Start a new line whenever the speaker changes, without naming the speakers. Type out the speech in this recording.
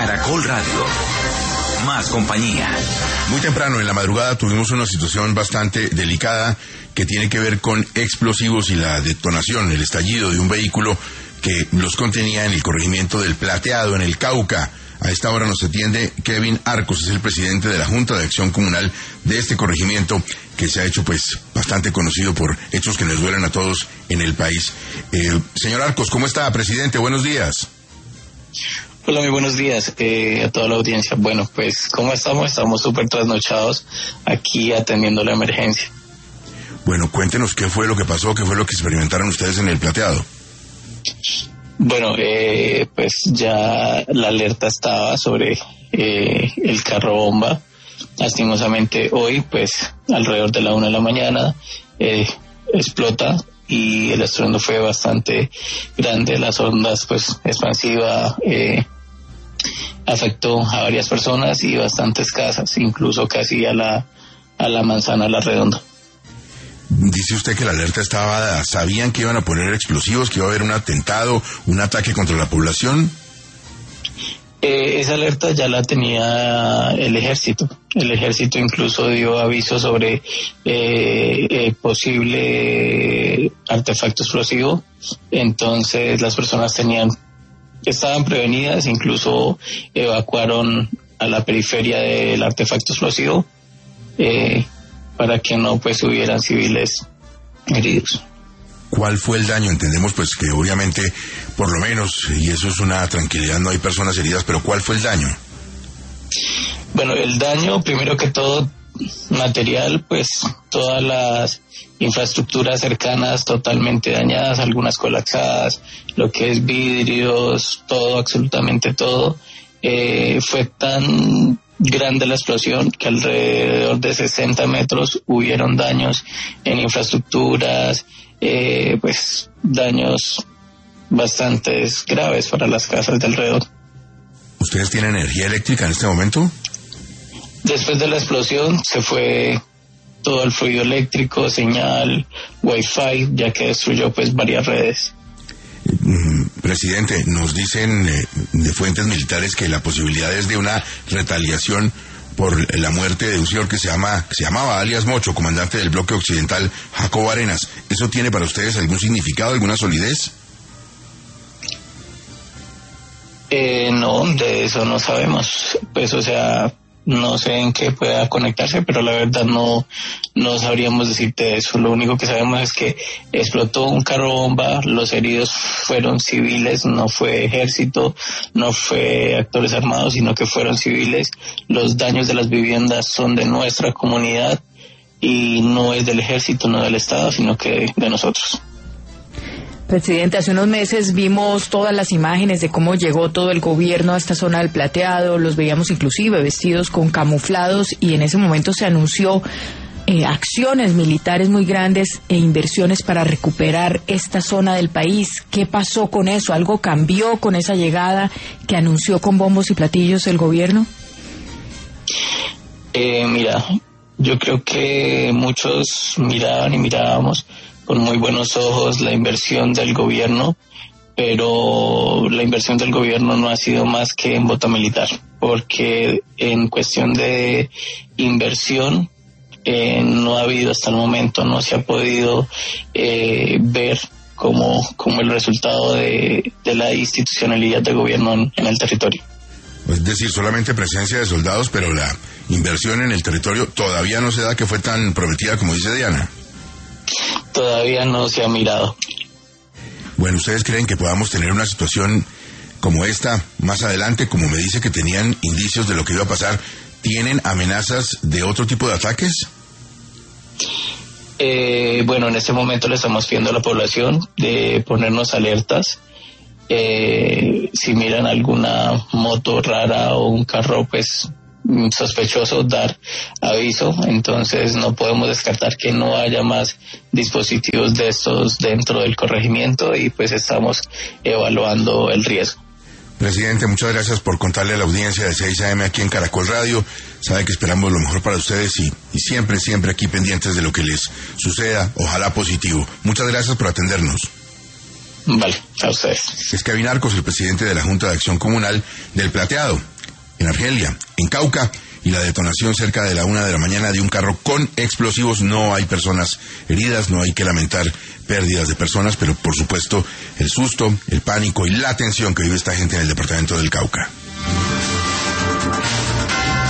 Caracol Radio. Más compañía.
Muy temprano en la madrugada tuvimos una situación bastante delicada que tiene que ver con explosivos y la detonación, el estallido de un vehículo que los contenía en el corregimiento del Plateado, en el Cauca. A esta hora nos atiende Kevin Arcos, es el presidente de la Junta de Acción Comunal de este corregimiento, que se ha hecho pues bastante conocido por hechos que nos duelen a todos en el país. Señor Arcos, ¿cómo está, presidente? Buenos días.
Hola, muy buenos días a toda la audiencia. Bueno, pues, ¿cómo estamos? Estamos súper trasnochados aquí atendiendo la emergencia.
Bueno, cuéntenos qué fue lo que pasó, qué fue lo que experimentaron ustedes en el Plateado.
Bueno, pues ya la alerta estaba sobre el carro bomba. Lastimosamente hoy, pues, alrededor de la 1 de la mañana, explota y el estruendo fue bastante grande. Las ondas, pues, expansiva afectó a varias personas y bastantes casas, incluso casi a la manzana La Redonda.
Dice usted que la alerta estaba dada. ¿Sabían que iban a poner explosivos, que iba a haber un atentado, un ataque contra la población?
Esa alerta ya la tenía el ejército. El ejército incluso dio aviso sobre posible artefacto explosivo. Entonces las personas estaban prevenidas, incluso evacuaron a la periferia del artefacto explosivo para que no pues hubieran civiles heridos.
¿Cuál fue el daño? Entendemos pues que obviamente, por lo menos, y eso es una tranquilidad, no hay personas heridas, pero ¿cuál fue el daño?
Bueno, el daño, primero que todo, material, pues todas las infraestructuras cercanas totalmente dañadas, algunas colapsadas, lo que es vidrios, todo, absolutamente todo. Fue tan grande la explosión que alrededor de 60 metros hubieron daños en infraestructuras, pues daños bastante graves para las casas de alrededor.
¿Ustedes tienen energía eléctrica en este momento?
Después de la explosión se fue todo el fluido eléctrico, señal, wifi, ya que destruyó pues varias redes.
Presidente, nos dicen de fuentes militares que la posibilidad es de una retaliación por la muerte de un señor que se llamaba alias Mocho, comandante del bloque occidental, Jacobo Arenas. ¿Eso tiene para ustedes algún significado, alguna solidez?
No, de eso no sabemos. Pues, o sea, no sé en qué pueda conectarse, pero la verdad no sabríamos decirte eso. Lo único que sabemos es que explotó un carro bomba, los heridos fueron civiles, no fue ejército, no fue actores armados, sino que fueron civiles. Los daños de las viviendas son de nuestra comunidad y no es del ejército, no del Estado, sino que de nosotros.
Presidente, hace unos meses vimos todas las imágenes de cómo llegó todo el gobierno a esta zona del Plateado, los veíamos inclusive vestidos con camuflados y en ese momento se anunció acciones militares muy grandes e inversiones para recuperar esta zona del país. ¿Qué pasó con eso? ¿Algo cambió con esa llegada que anunció con bombos y platillos el gobierno?
Mira, yo creo que muchos miraban y mirábamos con muy buenos ojos la inversión del gobierno, pero la inversión del gobierno no ha sido más que en bota militar, porque en cuestión de inversión no ha habido hasta el momento, no se ha podido ver como el resultado de la institucionalidad del gobierno en el territorio.
Es decir, solamente presencia de soldados, pero la inversión en el territorio todavía no se da, que fue tan prometida como dice Diana.
Todavía no se ha mirado.
Bueno, ¿ustedes creen que podamos tener una situación como esta más adelante? Como me dice que tenían indicios de lo que iba a pasar, ¿tienen amenazas de otro tipo de ataques?
Bueno, en este momento le estamos pidiendo a la población de ponernos alertas. Si miran alguna moto rara o un carro, pues sospechoso, dar aviso. Entonces no podemos descartar que no haya más dispositivos de estos dentro del corregimiento y pues estamos evaluando el riesgo.
Presidente, muchas gracias por contarle a la audiencia de 6 AM aquí en Caracol Radio. Sabe que esperamos lo mejor para ustedes y siempre aquí pendientes de lo que les suceda, ojalá positivo. Muchas gracias por atendernos.
Vale, a ustedes.
Es Kevin Arcos, el presidente de la Junta de Acción Comunal del Plateado, en Argelia, en Cauca, y la detonación cerca de la 1 de la mañana de un carro con explosivos. No hay personas heridas, no hay que lamentar pérdidas de personas, pero por supuesto el susto, el pánico y la tensión que vive esta gente en el departamento del Cauca.